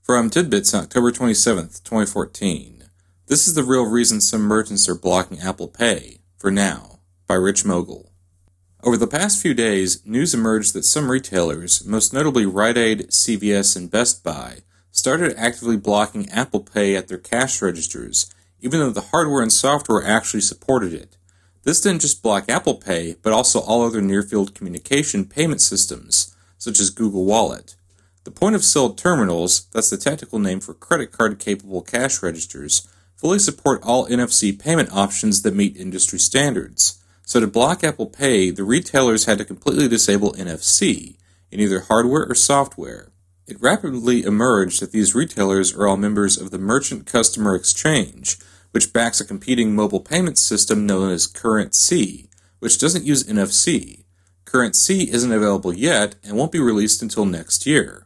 From Tidbits on October 27th, 2014. This is the real reason some merchants are blocking Apple Pay, for now, by Rich Mogul. Over the past few days, news emerged that some retailers, most notably Rite Aid, CVS, and Best Buy, started actively blocking Apple Pay at their cash registers, even though the hardware and software actually supported it. This didn't just block Apple Pay, but also all other near-field communication payment systems, such as Google Wallet. The point-of-sale terminals, that's the technical name for credit card-capable cash registers, fully support all NFC payment options that meet industry standards. So to block Apple Pay, the retailers had to completely disable NFC in either hardware or software. It rapidly emerged that these retailers are all members of the Merchant Customer Exchange, which backs a competing mobile payment system known as CurrentC, which doesn't use NFC. CurrentC isn't available yet and won't be released until next year.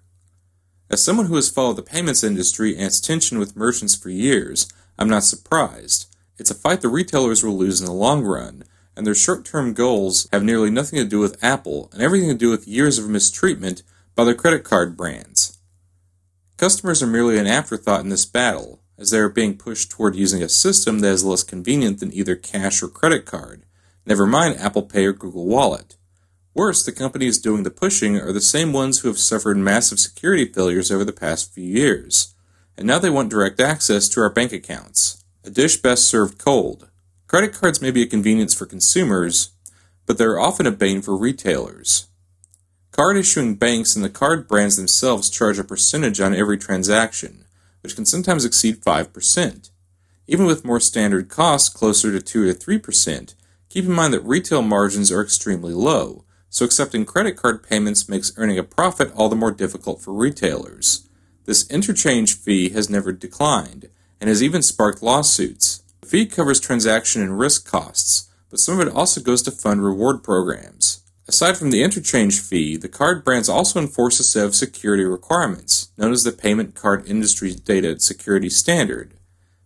As someone who has followed the payments industry and its tension with merchants for years, I'm not surprised. It's a fight the retailers will lose in the long run, and their short-term goals have nearly nothing to do with Apple and everything to do with years of mistreatment by their credit card brands. Customers are merely an afterthought in this battle, as they are being pushed toward using a system that is less convenient than either cash or credit card, never mind Apple Pay or Google Wallet. Worse, the companies doing the pushing are the same ones who have suffered massive security failures over the past few years, and now they want direct access to our bank accounts. A dish best served cold. Credit cards may be a convenience for consumers, but they're often a bane for retailers. Card-issuing banks and the card brands themselves charge a percentage on every transaction, which can sometimes exceed 5%. Even with more standard costs closer to 2 to 3%, keep in mind that retail margins are extremely low, so accepting credit card payments makes earning a profit all the more difficult for retailers. This interchange fee has never declined, and has even sparked lawsuits. The fee covers transaction and risk costs, but some of it also goes to fund reward programs. Aside from the interchange fee, the card brands also enforce a set of security requirements, known as the Payment Card Industry Data Security Standard.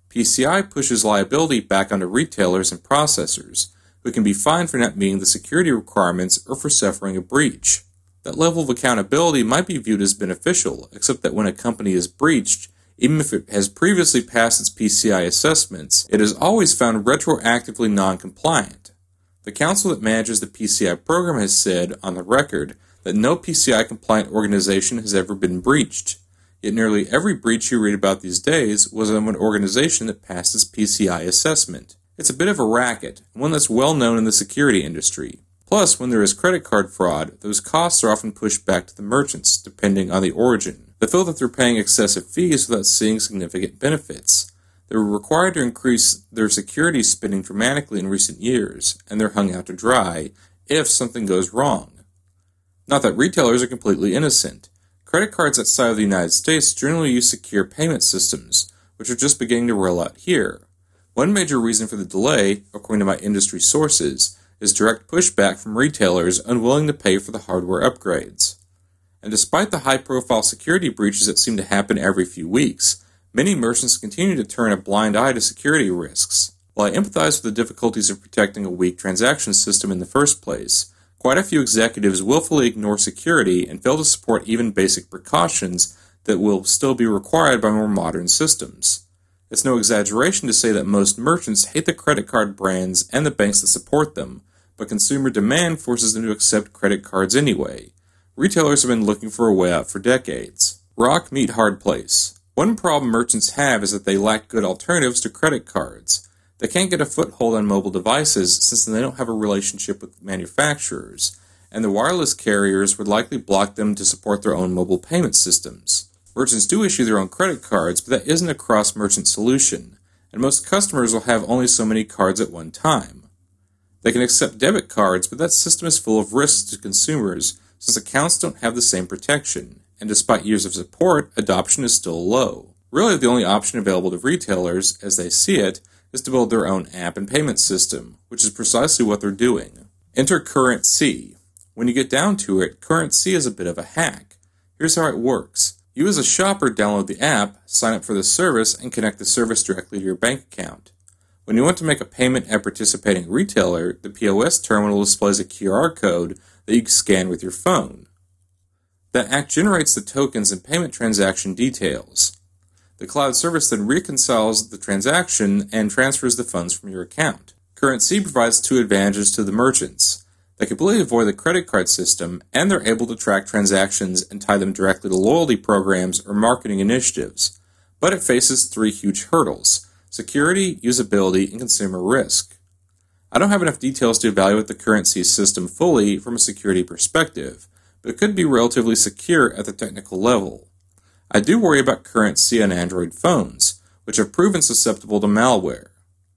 PCI pushes liability back onto retailers and processors, who can be fined for not meeting the security requirements or for suffering a breach. That level of accountability might be viewed as beneficial, except that when a company is breached, even if it has previously passed its PCI assessments, it is always found retroactively non-compliant. The council that manages the PCI program has said, on the record, that no PCI-compliant organization has ever been breached. Yet nearly every breach you read about these days was of an organization that passed its PCI assessment. It's a bit of a racket, and one that's well known in the security industry. Plus, when there is credit card fraud, those costs are often pushed back to the merchants, depending on the origin. They feel that they're paying excessive fees without seeing significant benefits. They were required to increase their security spending dramatically in recent years, and they're hung out to dry if something goes wrong. Not that retailers are completely innocent. Credit cards outside of the United States generally use secure payment systems, which are just beginning to roll out here. One major reason for the delay, according to my industry sources, is direct pushback from retailers unwilling to pay for the hardware upgrades. And despite the high-profile security breaches that seem to happen every few weeks, many merchants continue to turn a blind eye to security risks. While I empathize with the difficulties of protecting a weak transaction system in the first place, quite a few executives willfully ignore security and fail to support even basic precautions that will still be required by more modern systems. It's no exaggeration to say that most merchants hate the credit card brands and the banks that support them, but consumer demand forces them to accept credit cards anyway. Retailers have been looking for a way out for decades. Rock meet hard place. One problem merchants have is that they lack good alternatives to credit cards. They can't get a foothold on mobile devices since they don't have a relationship with manufacturers, and the wireless carriers would likely block them to support their own mobile payment systems. Merchants do issue their own credit cards, but that isn't a cross-merchant solution, and most customers will have only so many cards at one time. They can accept debit cards, but that system is full of risks to consumers since accounts don't have the same protection, and despite years of support, adoption is still low. Really, the only option available to retailers, as they see it, is to build their own app and payment system, which is precisely what they're doing. Enter CurrentC. When you get down to it, CurrentC is a bit of a hack. Here's how it works. You as a shopper download the app, sign up for the service, and connect the service directly to your bank account. When you want to make a payment at a participating retailer, the POS terminal displays a QR code that you can scan with your phone. That act generates the tokens and payment transaction details. The cloud service then reconciles the transaction and transfers the funds from your account. CurrentC provides two advantages to the merchants. They completely avoid the credit card system, and they're able to track transactions and tie them directly to loyalty programs or marketing initiatives. But it faces three huge hurdles: security, usability, and consumer risk. I don't have enough details to evaluate the CurrentC system fully from a security perspective, but it could be relatively secure at the technical level. I do worry about CurrentC on Android phones, which have proven susceptible to malware.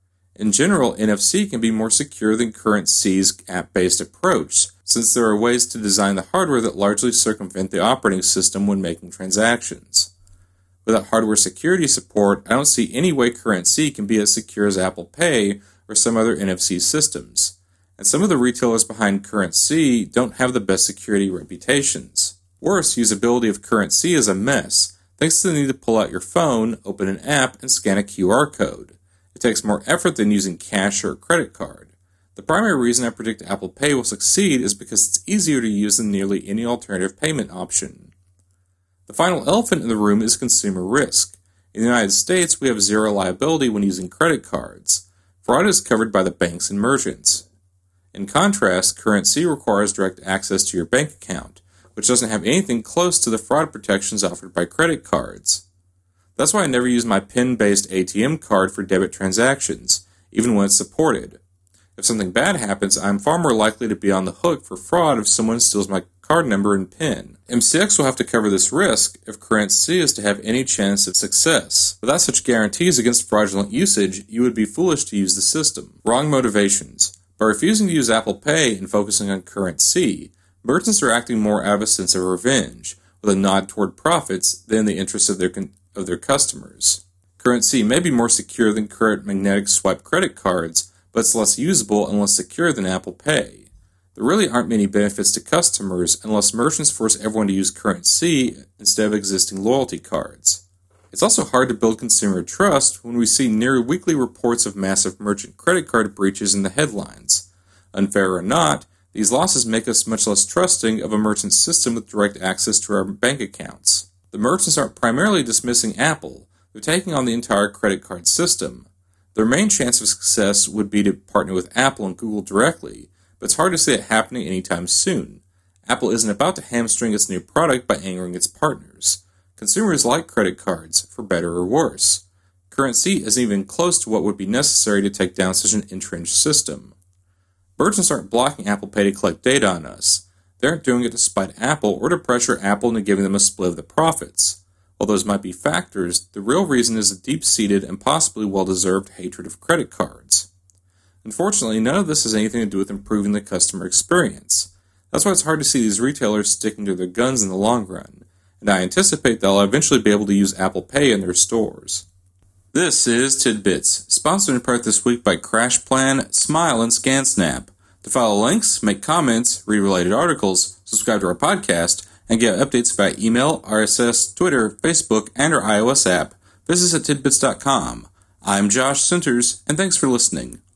In general, NFC can be more secure than CurrentC's app-based approach, since there are ways to design the hardware that largely circumvent the operating system when making transactions. Without hardware security support, I don't see any way CurrentC can be as secure as Apple Pay or some other NFC systems, and some of the retailers behind CurrentC don't have the best security reputations. Worse, usability of CurrentC is a mess, thanks to the need to pull out your phone, open an app, and scan a QR code. It takes more effort than using cash or a credit card. The primary reason I predict Apple Pay will succeed is because it's easier to use than nearly any alternative payment option. The final elephant in the room is consumer risk. In the United States, we have zero liability when using credit cards. Fraud is covered by the banks and merchants. In contrast, CurrentC requires direct access to your bank account, which doesn't have anything close to the fraud protections offered by credit cards. That's why I never use my PIN-based ATM card for debit transactions, even when it's supported. If something bad happens, I'm far more likely to be on the hook for fraud if someone steals my card number and PIN. MCX will have to cover this risk if CurrentC is to have any chance of success. Without such guarantees against fraudulent usage, you would be foolish to use the system. Wrong motivations. By refusing to use Apple Pay and focusing on CurrentC, merchants are acting more out of a sense of revenge, with a nod toward profits than the interests of their customers. CurrentC may be more secure than current magnetic swipe credit cards, but it's less usable and less secure than Apple Pay. There really aren't many benefits to customers unless merchants force everyone to use CurrentC instead of existing loyalty cards. It's also hard to build consumer trust when we see near weekly reports of massive merchant credit card breaches in the headlines. Unfair or not, these losses make us much less trusting of a merchant system with direct access to our bank accounts. The merchants aren't primarily dismissing Apple, they're taking on the entire credit card system. Their main chance of success would be to partner with Apple and Google directly, but it's hard to see it happening anytime soon. Apple isn't about to hamstring its new product by angering its partners. Consumers like credit cards, for better or worse. CurrentC isn't even close to what would be necessary to take down such an entrenched system. Merchants aren't blocking Apple Pay to collect data on us. They aren't doing it to spite Apple or to pressure Apple into giving them a split of the profits. While those might be factors, the real reason is a deep-seated and possibly well-deserved hatred of credit cards. Unfortunately, none of this has anything to do with improving the customer experience. That's why it's hard to see these retailers sticking to their guns in the long run, and I anticipate they'll eventually be able to use Apple Pay in their stores. This is Tidbits, sponsored in part this week by CrashPlan, Smile, and ScanSnap. To follow links, make comments, read related articles, subscribe to our podcast, and get updates via email, RSS, Twitter, Facebook, and our iOS app, visit us at tidbits.com. I'm Josh Sinters, and thanks for listening.